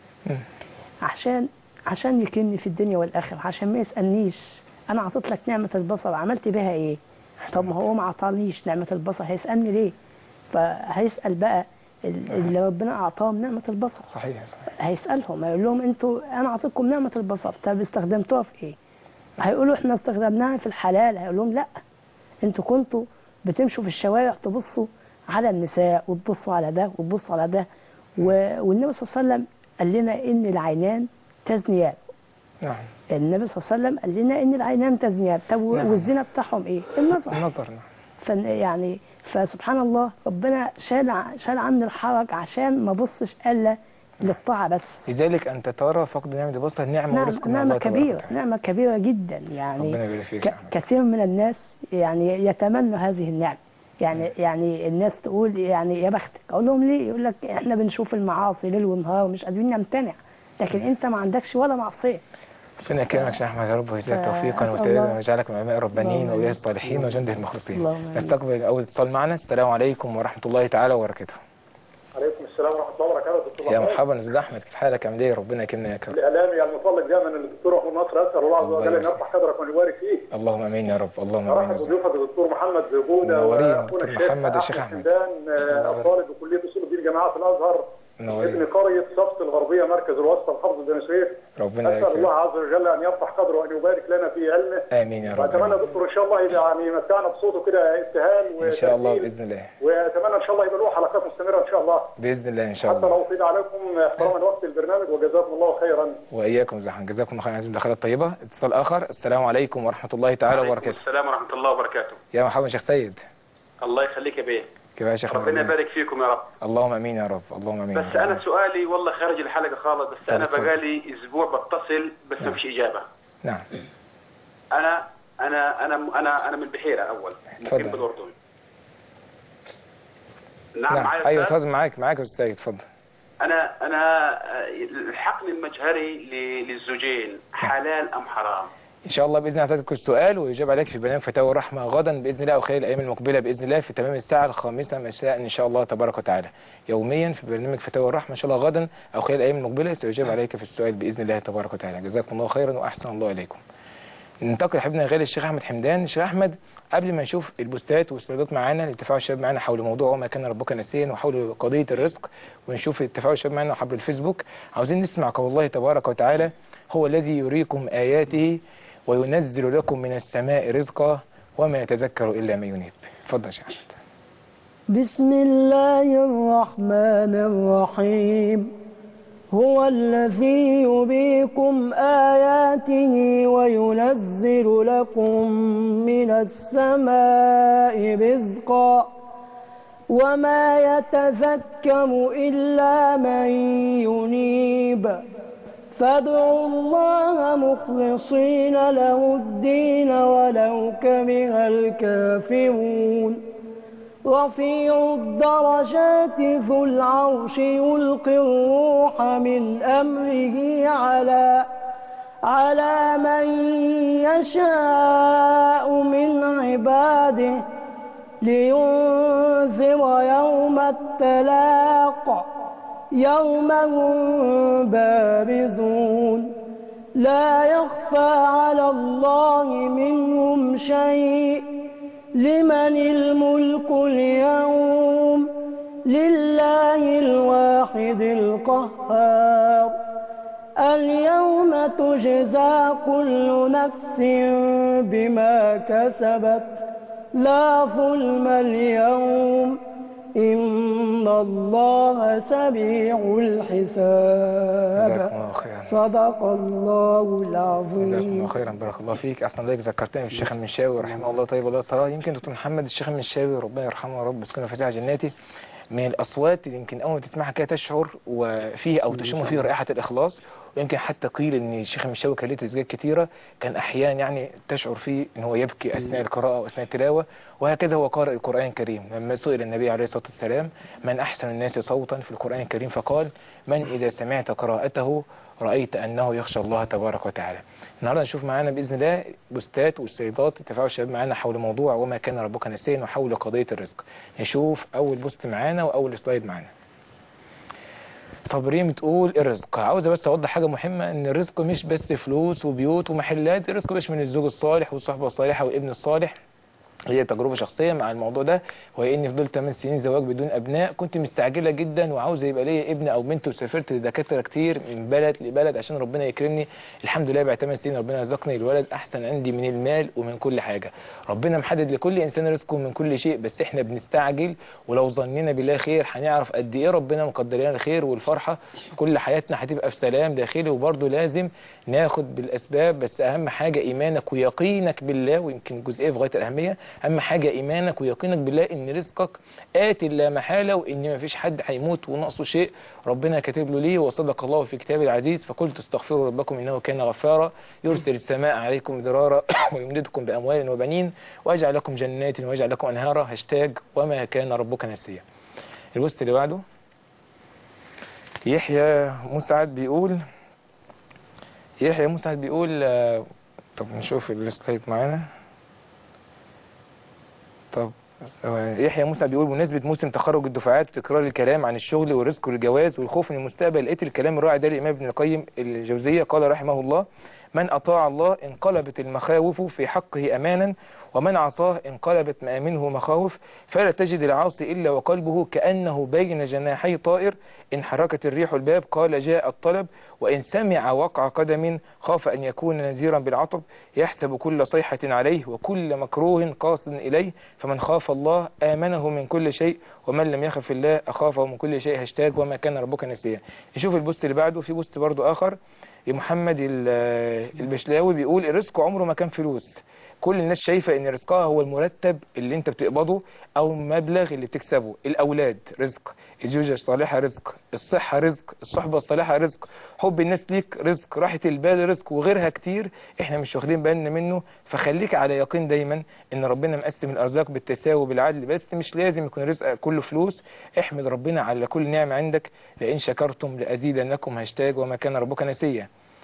عشان عشان يكرمني في الدنيا والاخره، عشان ما يسالنيش انا اعطيت لك نعمة البصر عملت بها ايه؟ طب ما هو ما اعطانيش نعمة البصر هيسالني ليه؟ فهيسال بقى اللي ربنا اعطاهم نعمة البصر. صحيح صحيح. هيسالهم هيقول لهم انتوا انا اعطيتكم نعمة البصر، طب استخدمتوها في ايه؟ هيقولوا احنا استخدمناها في الحلال، هيقول لهم لا انتوا كنتوا بتمشوا في الشوارع تبصوا على النساء وتبصوا على ده وتبصوا على ده، والنبي صلى الله عليه وسلم قال لنا ان العينان تزنيان. نعم. النبي صلى الله عليه وسلم قال لنا ان العينان تزنيان. طب نعم. والزنا بتاعهم ايه؟ النظر. النظر. نعم. يعني فسبحان الله ربنا شال شال عني الحرج عشان ما بصش الا للطاعة بس. لذلك أنت ترى فقد نعمة البصر نعمة نعم ورزق من نعمة الله كبيرة، نعمة كبيرة جدا. يعني ك... كثير من الناس يعني يتمنوا هذه النعمة. يعني م. يعني الناس تقول يعني يا بختك، أقول لهم ليه؟ يقول لك إحنا بنشوف المعاصي ليل ونهار ومش قادرين نمتنع، لكن م. أنت ما عندكش ولا معصية. ربنا يكرمك يا احمد يا رب ويجزاك توفيقا وسدادا ويجعلك من علماء الربانيين واولياء الصالحين وجنده المخلصين. نستقبل اول اتصال معنا. السلام عليكم ورحمه الله تعالى وبركاته. عليكم السلام ورحمه الله وبركاته. دكتور يا مرحبا استاذ احمد، كيف حالك؟ عامل ايه؟ ربنا يكرمنا يا كرم. الاعلامي المتالق دائما الدكتور محمود نصر، اسال الله عز وجل ان يرفع قدرك ويبارك فيك. اللهم امين يا رب. اللهم امين. ارحب بضيوفك الدكتور محمد بوده واخونا الشيخ محمد الشيخ احمد الطالب بكليه اصول الدين جامعه الازهر ابن قرية صفت الغربية مركز الوسطى محافظة بني سويف. ربنا أسأل الله عز وجل أن يرفع قدره وأن يبارك لنا في علمه. آمين يا رب. وأتمنى دكتور إن شاء الله يعني يمتعنا بصوته كده ابتهال إن شاء الله بإذن الله. وأتمنى إن شاء الله يبقى له حلقات مستمرة إن شاء الله. بإذن الله إن شاء الله. حتى لو أفيد عليكم احتراما وقت البرنامج وجزاكم الله خيرا. وإياكم زحمة، جزاكم الله خيرا. عايزين مداخلات طيبة. اتصال آخر. السلام عليكم ورحمة الله تعالى وبركاته. السلام ورحمة الله وبركاته. يا مرحبا شيخ سيد. الله يخليك يا بيه. كيف يا شيخ؟ ربنا يبارك فيكم يا رب. اللهم امين يا رب. اللهم امين. بس انا سؤالي والله خارج الحلقه خالص، بس انا بقالي اسبوع بتصل بس نعم. مفيش اجابه. نعم. انا انا انا انا انا من البحيره اول، مقيم بالاردن. نعم, نعم. معايا. ايوه اتفضل. معاك معاك يا استاذ سيد اتفضل. انا انا الحقن المجهري للزوجين حلال ام حرام؟ ان شاء الله باذن الله هتذكر السؤال ويجاب عليك في برنامج فتاوى الرحمه غدا باذن الله او خلال الايام المقبله باذن الله في تمام الساعه الخامسه مساء ان شاء الله تبارك وتعالى يوميا في برنامج فتاوى الرحمه ان شاء الله غدا او خلال الايام المقبله سيجاب عليك في السؤال باذن الله تبارك وتعالى. جزاكم الله خيرا واحسن الله اليكم. ننتقل لحبيبنا الغالي الشيخ احمد حمدان. الشيخ احمد قبل ما نشوف البوستات والسلايدات معانا لتفاعل الشباب معانا حول موضوع وما كان ربك نسيا وحول قضيه الرزق ونشوف التفاعل الشباب معانا عبر الفيسبوك، عاوزين نسمع قول الله تبارك وتعالى هو الذي يريكم اياته وينزل لكم من السماء رزقا وما يتذكر إلا من ينيب. اتفضل يا شيخ أحمد. بسم الله الرحمن الرحيم. هو الذي يريكم آياته وينزل لكم من السماء رزقا وما يتذكر إلا من ينيب فادعوا الله مخلصين له الدين ولو كره الكافرون. رفيع الدرجات ذو العرش يلقي الروح من أمره على على من يشاء من عباده لينذر يوم التلاق يوم هم بارزون لا يخفى على الله منهم شيء لمن الملك اليوم لله الواحد القهار. اليوم تجزى كل نفس بما كسبت لا ظلم اليوم إن الله سريع الحساب. صدق الله العظيم. جزاكم الله خيرا. بارك الله فيك. احسن الله ذكرتني بالشيخ المنشاوي رحمه الله طيب الله صراحه. يمكن دكتور محمد الشيخ المنشاوي ربنا يرحمه يا رب يسكنه فسيح جناته من الاصوات اللي يمكن اول ما تسمعها كده تشعر وفيه او تشم فيه رائحه الاخلاص. ويمكن حتى قيل ان الشيخ المنشاوي كان له تسجيلات كثيره كان احيانا يعني تشعر فيه ان هو يبكي اثناء القراءه واثناء التلاوه. وهكذا هو قارئ القران الكريم لما سئل النبي عليه الصلاه والسلام من احسن الناس صوتا في القران الكريم فقال من اذا سمعت قراءته رأيت أنه يخشى الله تبارك وتعالى. النهارده نشوف معانا بإذن الله بوستات وسلايدات تفاعل الشباب معانا حول موضوع وما كان ربك نسيا وحول قضية الرزق. نشوف أول بوست معانا وأول سلايد معانا. صابرين بتقول الرزق، عاوزة بس أوضح حاجة مهمة إن الرزق مش بس فلوس وبيوت ومحلات، الرزق مش من الزوج الصالح والصحبة الصالحة والابن الصالح. هي تجربة شخصية مع الموضوع ده، وهي اني فضلت ثمان سنين زواج بدون ابناء، كنت مستعجلة جدا وعاوزة يبقى لي ابن او بنت، وسافرت لدكاترة كتير من بلد لبلد عشان ربنا يكرمني. الحمد لله بعد ثمان سنين ربنا رزقني الولد احسن عندي من المال ومن كل حاجة. ربنا محدد لكل انسان رزقه من كل شيء، بس احنا بنستعجل، ولو ظننا بالله خير هنعرف قد ايه ربنا مقدر لنا الخير والفرحة. كل حياتنا هتبقى في سلام داخلي، وبرضه لازم ناخد بالاسباب، بس اهم حاجة ايمانك ويقينك بالله، ويمكن جزئية في غاية الاهمية، اهم حاجة ايمانك ويقينك بالله ان رزقك آتي لا محالة، وان مفيش حد هيموت ونقصه شيء، ربنا كاتب له ليه. وصدق الله في كتابه العزيز فقلت استغفروا ربكم انه كان غفارا يرسل السماء عليكم مدرارا ويمددكم باموال وبنين ويجعل لكم جنات ويجعل لكم انهارا. هاشتاج وما كان ربك نسيا. البوست اللي بعده يحيى مسعد بيقول يحيى مسعد بيقول طب نشوف السلايد معانا. طب يحيى موسى بيقول بمناسبة موسم تخرج الدفعات وتكرار الكلام عن الشغل والرزق والجواز والخوف من المستقبل، لقيت الكلام الرائع ده للإمام ابن القيم الجوزية قال رحمه الله: من أطاع الله انقلبت المخاوف في حقه أمانا ومن عصاه انقلبت ما منه مخاوف، فلا تجد العاصي إلا وقلبه كأنه بين جناحي طائر، إن حركت الريح الباب قال جاء الطلب، وإن سمع وقع قدم خاف أن يكون نذيرا بالعطب، يحسب كل صيحة عليه وكل مكروه قاصد إليه، فمن خاف الله آمنه من كل شيء، ومن لم يخف الله أخافه من كل شيء. هاشتاج وما كان ربك نسيا. نشوف البوست اللي بعده. في بوست برضو آخر لمحمد البشلاوي بيقول الرزق عمره ما كان فلوس، كل الناس شايفة ان رزقها هو المرتب اللي انت بتقبضه او المبلغ اللي بتكسبه. الاولاد رزق، الزوجة الصالحة رزق، الصحة رزق، الصحبة الصالحة رزق، حب الناس ليك رزق، راحة البال رزق، وغيرها كتير احنا مش واخدين بالنا منه. فخليك على يقين دايما ان ربنا مقسم الارزاق بالتساوي بالعدل، بس مش لازم يكون رزق كله فلوس. احمد ربنا على كل نعمة عندك، لئن شكرتم لأزيدنكم. هاشتاج وما كان ربك نسيا.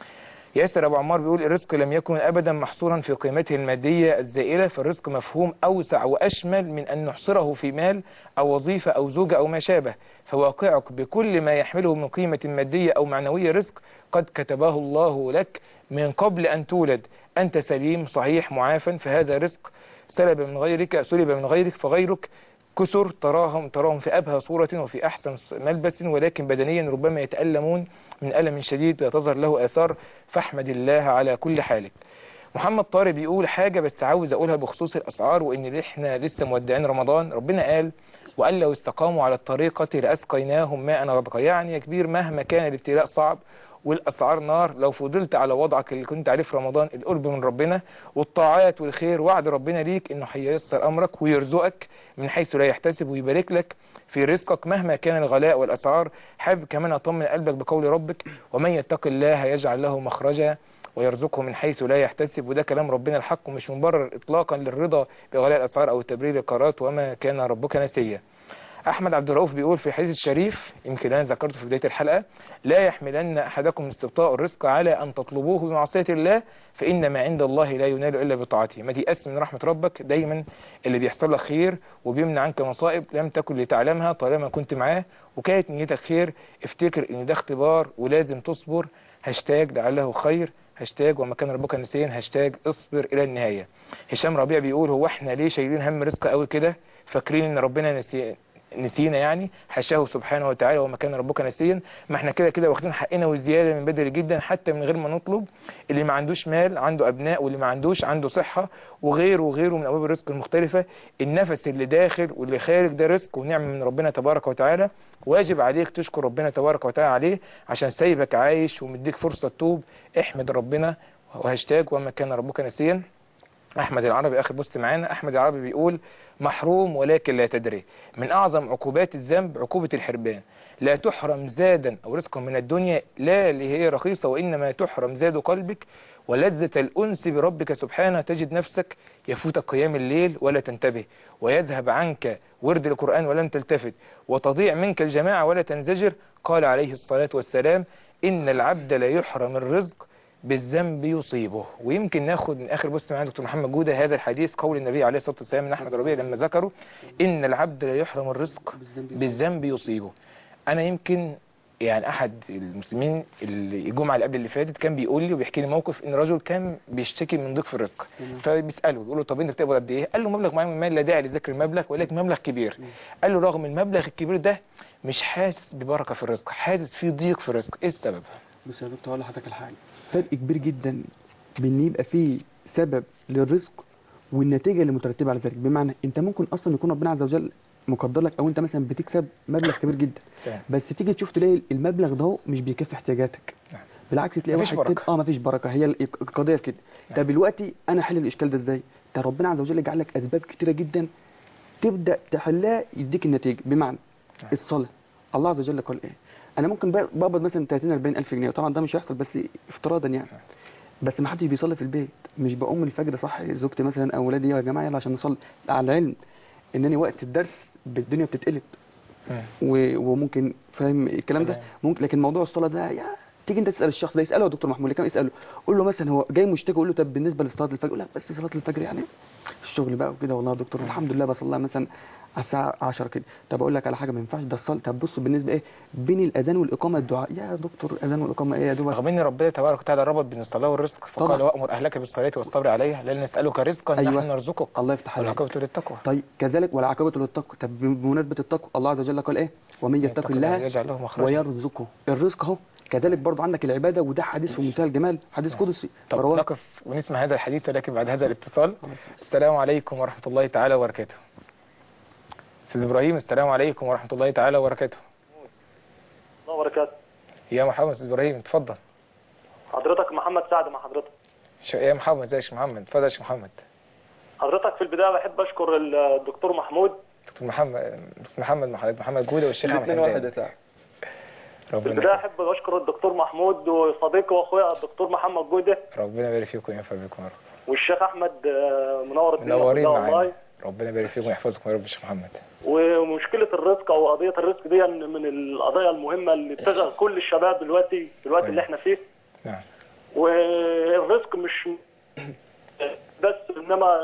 ياسر أبو عمار بيقول الرزق لم يكن أبدا محصورا في قيمته المادية الزائلة، فالرزق مفهوم أوسع وأشمل من أن نحصره في مال أو وظيفة أو زوجة أو ما شابه، فواقعك بكل ما يحمله من قيمة مادية أو معنوية رزق قد كتبه الله لك من قبل أن تولد. أنت سليم صحيح معافى، فهذا رزق سلب من غيرك سلب من غيرك، فغيرك كسر تراهم تراهم في أبهى صورة وفي أحسن ملبس، ولكن بدنيا ربما يتألمون من ألم شديد لا تظهر له آثار، فاحمد الله على كل حالك. محمد طارق بيقول حاجة بس عاوز أقولها بخصوص الأسعار، وإن إحنا لسه مودعين رمضان. ربنا قال وقال لو استقاموا على الطريقة لأسقيناهم ماء غدقا. يعني يا كبير مهما كان الابتلاء صعب والأسعار نار، لو فضلت على وضعك اللي كنت عليه في رمضان، القرب من ربنا والطاعات والخير، وعد ربنا ليك إنه هييسر أمرك ويرزقك من حيث لا يحتسب، ويبارك لك في رزقك مهما كان الغلاء والأسعار. حابب كمان أطمن قلبك بقول ربك ومن يتق الله يجعل له مخرجا ويرزقه من حيث لا يحتسب، وده كلام ربنا الحق ومش مبرر إطلاقا للرضا بغلاء الأسعار أو تبرير القرارات، وما كان ربك نسيا. أحمد عبد الرؤوف بيقول في الحديث الشريف يمكن أنا ذكرته في بداية الحلقة، لا يحملن أحدكم استبطاء الرزق على أن تطلبوه بمعصية الله، فإن ما عند الله لا ينال إلا بطاعته. ما تيأس من رحمة ربك، دايما اللي بيحصل لك خير وبيمنع عنك مصائب لم تكن لتعلمها طالما كنت معاه وكانت نيتك خير. افتكر إن ده اختبار ولازم تصبر. هاشتاج لعله خير. هاشتاج وما كان ربك نسيا. هاشتاج اصبر إلى النهاية. هشام ربيع بيقول هو احنا ليه شايلين هم رزق قوي كده، فاكرين ان ربنا نسي نسينا؟ يعني حاشاه سبحانه وتعالى وما كان ربك نسيا. ما احنا كده كده واخدين حقنا وزياده من بدري جدا حتى من غير ما نطلب. اللي ما عندوش مال عنده ابناء، واللي ما عندوش عنده صحه، وغيره وغيره من ابواب الرزق المختلفه. النفس اللي داخل واللي خارج ده رزق ونعمه من ربنا تبارك وتعالى، واجب عليك تشكر ربنا تبارك وتعالى عليه عشان سايبك عايش ومديك فرصه تتوب. احمد ربنا. وهاشتاج وما كان ربك نسيا. احمد العربي اخر بوست معانا. احمد العربي بيقول محروم ولكن لا تدري، من اعظم عقوبات الذنب عقوبة الحرمان. لا تحرم زادا او رزقا من الدنيا لا اللي هي رخيصة، وانما تحرم زاد قلبك ولذة الانس بربك سبحانه. تجد نفسك يفوتك قيام الليل ولا تنتبه، ويذهب عنك ورد القرآن ولم تلتفت، وتضيع منك الجماعة ولا تنزجر. قال عليه الصلاة والسلام ان العبد لا يحرم الرزق بالذنب يصيبه. ويمكن ناخد من اخر بوست معانا دكتور محمد جودة هذا الحديث قول النبي عليه الصلاة والسلام من احمد ربيع لما ذكروا ان العبد لا يحرم الرزق بالذنب يصيبه. انا يمكن يعني احد المسلمين اللي الجمعه اللي قبل اللي فاتت كان بيقول لي وبيحكي لي موقف ان رجل كان بيشتكي من ضيق في الرزق، فبيساله بيقول له طب انت بتقبض قد ايه؟ قال له مبلغ معين من المال لا داعي لذكر المبلغ ولكن مبلغ كبير. قال له رغم المبلغ الكبير ده مش حاسس ببركه في الرزق، حاسس في ضيق في الرزق. ايه السبب؟ بس يا دكتور اقول لحضرتك الحاجه، فرق كبير جدا بان يبقى في سبب للرزق والنتيجه اللي مترتبه على ذلك. بمعنى انت ممكن اصلا يكون ربنا عز وجل مقدر لك او انت مثلا بتكسب مبلغ كبير جدا بس تيجي تشوف تلاقي المبلغ ده مش بيكفي احتياجاتك، بالعكس تلاقي واحد كده اه مفيش بركه. هي القضيه في كده. طب دلوقتي انا احل الاشكال ده ازاي؟ ده ربنا عز وجل جعل لك اسباب كتيره جدا تبدا تحلها يديك النتيجه. بمعنى الصلاه، الله عز وجل قال ايه؟ انا ممكن بقبض مثلا ثلاثين أربعين الف جنيه، وطبعا ده مش هيحصل بس افتراضا يعني، بس ما حدش بيصلي في البيت. مش بقوم الفجر صح زوجتي مثلا او اولادي يا جماعه يلا عشان نصلي، على العلم انني وقت الدرس الدنيا بتتقلب وممكن فاهم الكلام ده ممكن. لكن موضوع الصلاه ده يا تيجي انت تسال الشخص ده، يساله يا دكتور محمود كم، اساله قول له مثلا هو جاي مشتكي، قول له طب بالنسبه لصلاه الفجر، يقول لك بس صلاه الفجر يعني الشغل بقى وكده، والله يا دكتور الحمد لله بصلي مثلا على الساعه عشرة كده. طب اقول لك على حاجه ما ينفعش ده الصلاه. طب بص بالنسبه ايه بين الاذان والاقامه الدعاء. يا دكتور الاذان والاقامه ايه يا دوبك؟ رغم ان ربنا تبارك وتعالى ربط بين الصلاه والرزق فقال وامر اهلك بالصلاه والصبر عليها لا نسالك رزقا أيوة. نحن نرزقك الله يفتح عليك. والعاقبه للتقوى. طيب كذلك والعاقبه للتقوى. طب بمناسبه التقوى الله عز وجل قال ايه؟ ومن يتق الله يجعل له مخرجا ويرزقه. الرزق اهو. كذلك برضو عندك العباده وده حديث في منتهى الجمال حديث قدسي. طب رواه. نقف ونسمع هذا الحديث ولكن بعد هذا الاتصال. السلام عليكم ورحمه الله تعالى وبركاته. استاذ ابراهيم السلام عليكم ورحمه الله تعالى وبركاته. الله وبركاته. يا محمد استاذ ابراهيم اتفضل. حضرتك محمد سعد مع حضرتك. يا محمد ازيك يا محمد؟ اتفضل يا محمد. حضرتك في البدايه بحب اشكر الدكتور محمود. دكتور محمد دكتور محمد محمد محمد جوده والشيخ احمد الاثنين واحد يا سعد. في البدايه احب اشكر الدكتور محمود وصديقي واخويا الدكتور محمد جوده. ربنا يبارك فيكم وينفع بكم يا رب. والشيخ احمد منور الدنيا منورين معانا. ربنا يبارك فيكم ويحفظكم يا رب يا شيخ محمد. ومشكله الرزق او قضيه الرزق دي من القضايا المهمه اللي بتشغل كل الشباب دلوقتي في الوقت اللي احنا فيه. نعم. والرزق مش بس انما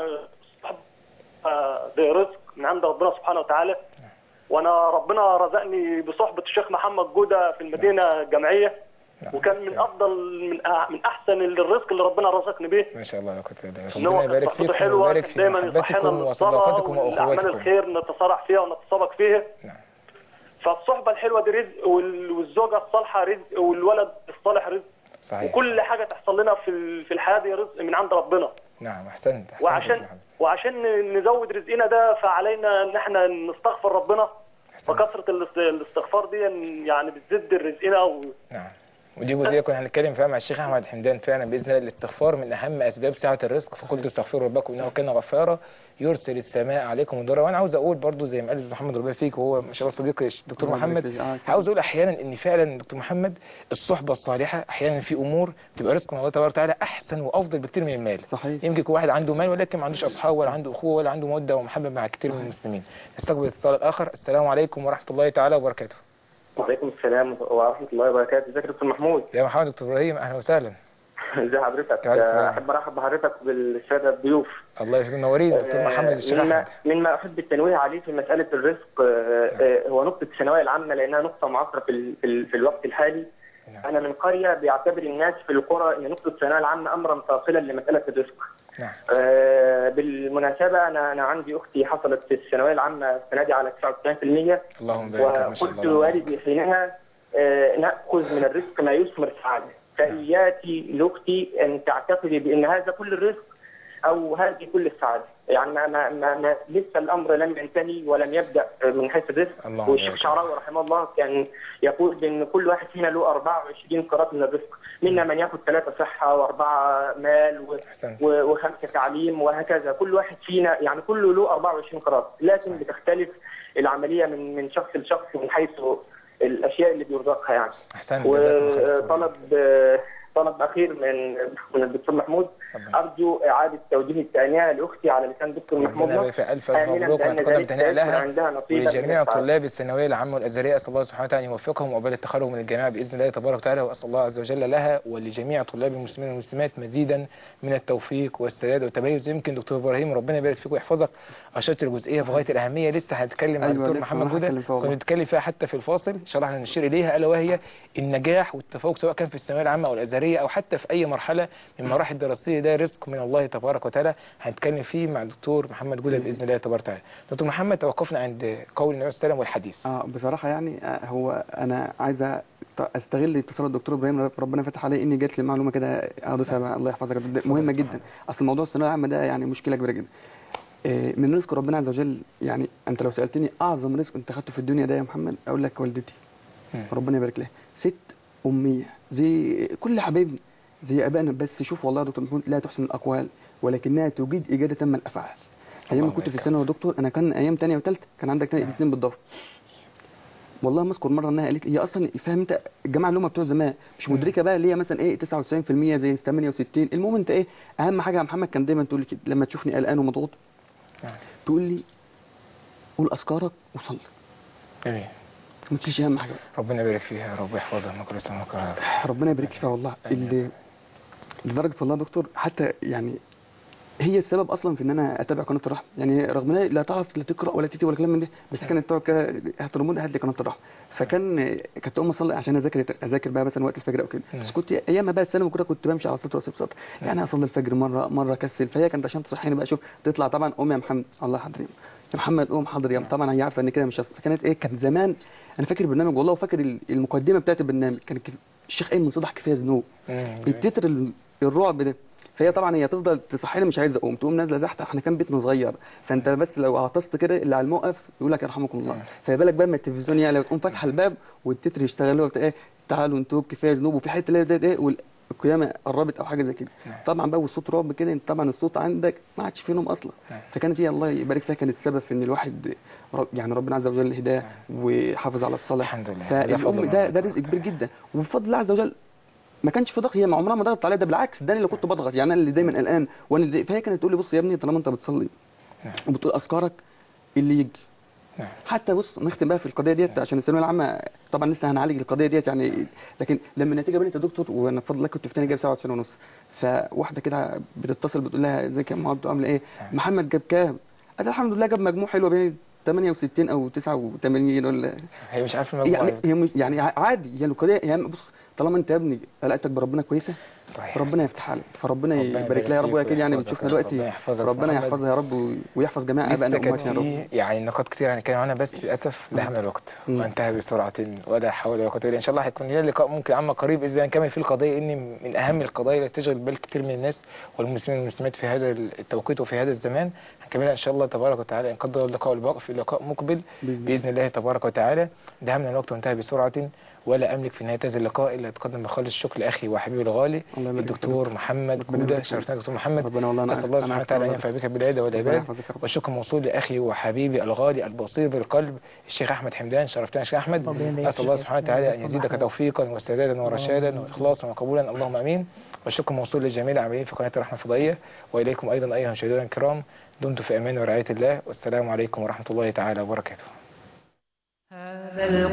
ده رزق من عند ربنا سبحانه وتعالى. وانا ربنا رزقني بصحبه الشيخ محمد جوده في المدينه الجامعيه. وكان من افضل من من احسن الرزق اللي ربنا رزقني به. ما شاء الله. كنت ربنا يبارك فيكم ويبارك في محبتكم وصداقتكم واخواتكم. اعمال الخير نتصارع فيها ونتسابق فيها. نعم. فالصحبه الحلوه دي رزق والزوجه الصالحه رزق والولد الصالح رزق. صحيح. وكل حاجه تحصل لنا في في الحياه دي رزق من عند ربنا. نعم احسنت. وعشان وعشان نزود رزقنا ده فعلينا ان احنا نستغفر ربنا. فكثره الاستغفار دي يعني بتزيد رزقنا و... نعم. ودي جزئيه كنا هنتكلم فيها مع الشيخ احمد حمدان فعلا باذن الله. الاستغفار من اهم اسباب سعه الرزق. فقلت استغفروا ربكم انه كان غفارا يرسل السماء عليكم مدرارا. وانا عاوز اقول برضو زي ما قال محمد ربنا فيك وهو ما شاء الله صديقي الدكتور محمد. عاوز اقول احيانا ان فعلا دكتور محمد الصحبه الصالحه احيانا في امور تبقى رزق من الله تبارك وتعالى احسن وافضل بكثير من المال. صحيح. يمكن يكون واحد عنده مال ولكن ما عندوش اصحاب ولا عنده اخوه ولا عنده موده ومحبه مع كثير من المسلمين. نستقبل الاتصال الاخر. السلام عليكم ورحمه الله تعالى وبركاته. وعليكم السلام ورحمة الله وبركاته. ازيك يا دكتور محمود؟ يا محمد دكتور ابراهيم اهلا وسهلا. ازي حضرتك؟ احب ارحب بحضرتك بالساده الضيوف. الله يخليك منورين دكتور محمد الشيخ احمد. مما احب التنويه عليه في مساله الرزق هو نقطه الثانويه العامه لانها نقطه معاصره في في, في الوقت الحالي. نعم. انا من قريه بيعتبر الناس في القرى ان نقطه الثانويه العامه امرا فاصلا لمساله الرزق. نعم. آه بالمناسبه انا انا عندي اختي حصلت في الثانويه العامه السنه دي على تسعة وتسعين بالمئة. اللهم بارك. ما شاء الله. وقلت لوالدي حينها آه ناخذ من الرزق ما يثمر سعاده. فإياتي لاختي ان تعتقدي بان هذا كل الرزق او هذه كل السعاده. يعني ما ما ما, ما لسه الامر لم ينتهي ولم يبدا من حيث الرزق. والشيخ شعراوي رحمه الله كان يقول بان كل واحد فينا له أربعة وعشرين قيراط من الرزق. منا من ياخذ ثلاثه صحه واربعه مال وخمسه تعليم وهكذا. كل واحد فينا يعني كله له أربعة وعشرين قيراط. لكن بتختلف العمليه من من شخص لشخص من حيث الاشياء اللي بيرزقها يعني. احسنت. وطلب طلب اخير من من الدكتور محمود. ارجو اعاده توجيه التهنئه لاختي على لسان دكتور محمود. الف مبروك ونتقدم تهنئه لها ولجميع طلاب الثانويه العامه والازهريه. اسال الله سبحانه وتعالى ان يوفقهم وقبل التخرج من الجامعه باذن الله تبارك وتعالى. واسال الله عز وجل لها ولجميع طلاب المسلمين والمسلمات مزيدا من التوفيق والسداد والتبايز. يمكن دكتور ابراهيم ربنا يبارك فيك ويحفظك اشرت الجزئيه في غايه الاهميه لسه هنتكلم مع الدكتور محمد جوده كنا بنتكلم فيها حتى في الفاصل ان شاء الله هنشير اليها الا وهي النجاح والتفوق سواء كان في الثانويه العامه او الازهريه او حتى في اي مرحله من مراحل الدراسيه. ده رزق من الله تبارك وتعالى هنتكلم فيه مع الدكتور محمد جوده باذن الله تبارك وتعالى. دكتور محمد توقفنا عند قول النبي صلى الله عليه وسلم والحديث. اه بصراحه يعني هو انا عايز استغل اتصال الدكتور ابراهيم ربنا فتح عليه اني جات لي معلومه كده اضيفها الله يحفظك مهمه جدا. اصل موضوع الثانويه العامه ده يعني مشكله كبيره جدا. من رزق ربنا عز وجل. يعني انت لو سالتني اعظم رزق انت خدته في الدنيا ده يا محمد اقول لك والدتي ربنا يبارك لها. ست اميه زي كل حبايبنا زي ابائنا. بس شوف والله يا دكتور محمود لا تحسن الاقوال ولكنها تجيد اجاده تم الافعال. ايام ما كنت في الثانوي يا دكتور انا كان ايام ثانيه وثالثه كان عندك الاثنين بالضبط. والله ما اذكر مره انها قالت هي اصلا فاهم انت الجماعه اللي هم بتوع زمان مش مدركه بقى اللي هي مثلا ايه تسعة وتسعين بالمئة زي ثمانية وستين. المهم انت ايه اهم حاجه يا محمد كان دايما تقول لي كده لما تشوفني قلقان ومضغوط تقول لي قول اذكارك وصلي. امين. ما تشيلش اهم حاجه. ربنا يبارك فيها يا رب ويحفظها من كل سنه وكرامه. ربنا يبارك فيها والله. اللي لدرجه والله يا دكتور حتى يعني هي السبب اصلا في ان انا اتابع قناه الرحمه، يعني رغم ان هي لا تعرف لا تقرا ولا تكتب ولا كلام من ده، بس كانت تقعد كده هات ريموت هات لي قناه الرحمه. فكان كنت اقوم اصلي عشان اذاكر اذاكر بقى مثلا وقت الفجر او كده، بس كنت ايام ما بقى الثانوي كده كنت بمشي على صوت راسي بسطر، يعني اصلي الفجر مره مره اكسل، فهي كانت عشان تصحيني بقى. شوف تطلع طبعا قوم يا محمد، الله حاضر يا محمد قوم حاضر يا، طبعا هي عارفه ان كده مش هصحى. فكانت ايه، كانت زمان انا فاكر البرنامج والله، وفاكر المقدمه بتاعت البرنامج كان الشيخ ايمن صدح كفايه ذنوب، التتر الرعب ده. فهي طبعا هي تفضل تصحيني مش عايزه اقوم، تقوم نازله تحت، احنا كان بيتنا صغير، فانت بس لو عطست كده اللي على الموقف يقول لك يرحمكم الله. فما بالك بقى ما التلفزيون يعني لو تقوم فاتحه الباب والتتر يشتغل له ايه، تعالوا انتوا كفايه ذنوب، وفي حته اللي زي ايه والقيامه قربت او حاجه زي كده. طبعا بقى والصوت رعب كده، انت طبعا الصوت عندك ما عادش فيه نوم اصلا. فكانت هي الله يبارك فيها كانت سبب في ان الواحد رب يعني ربنا عز وجل هداه وحافظ على الصلاه. الحمد لله. فالام ده ده رزق كبير جدا، وبفضل الله عز وجل ما كانش في ضغط، هي ما عمرها ما ضغطت عليا، ده بالعكس ده انا اللي كنت بضغط، يعني انا اللي دايما قلقان وانا اللي، فهي كانت تقول لي بص يا ابني طالما انت بتصلي وبتقول اذكارك اللي يجي. حتى بص نختم بقى في القضيه ديت عشان الثانويه العامه، طبعا لسه هنعالج القضيه ديت يعني، لكن لما النتيجه بنت يا دكتور، وانا بفضل الله كنت في ثاني جايب سبعة وتسعين ونص، فواحده كده بتتصل بتقول لها ازيك يا ام عبد عامله ايه، محمد جاب كام؟ قالت الحمد لله جاب مجموع حلو بين ثمانية وستين او تسعة وثمانين ولا، هي مش عارفه المجموع يعني هي مش يعني عادي، هي القضيه يعني بص طالما انت يا ابني علاقتك بربنا كويسه صحيح ربنا يفتح عليك، فربنا يبارك لها يا رب، واكيد يعني بتشوفنا دلوقتي ربنا يحفظها يا رب ويحفظ جميع ابائنا وامهاتنا يا رب. يعني نقاط كتير هنتكلم عنها بس للاسف دهمنا الوقت وانتهى بسرعه ولا حول ولا قوه الا بالله. ان شاء الله هيكون لنا لقاء ممكن عما قريب اذا نكمل في القضيه، ان من اهم القضايا اللي تشغل بال كتير من الناس والمسلمين والمسلمات في هذا التوقيت وفي هذا الزمان. هنكملها ان شاء الله تبارك وتعالى ان قدر اللقاء الباقي في لقاء مقبل باذن الله تبارك وتعالى. دهمنا الوقت وانتهى بسرعه، ولا املك في نهايه هذا اللقاء الا اتقدم بخالص الشكر لاخي وحبيبي الغالي الدكتور محمد جوده. شرفتنا دكتور محمد، نسال الله سبحانه وتعالى ان ينفع بك بالعباد والعباد. والشكر موصول لاخي وحبيبي الغالي البصير بالقلب الشيخ احمد حمدان. شرفتنا يا شيخ احمد، اسال الله سبحانه وتعالى ان يزيدك توفيقا وسدادا ورشادا واخلاصا وقبولا اللهم امين. والشكر موصول للجميع العاملين في قناه الرحمه الفضائيه، واليكم ايضا ايها المشاهدين الكرام. دمتم في امان ورعايه الله، والسلام عليكم ورحمه الله تعالى وبركاته.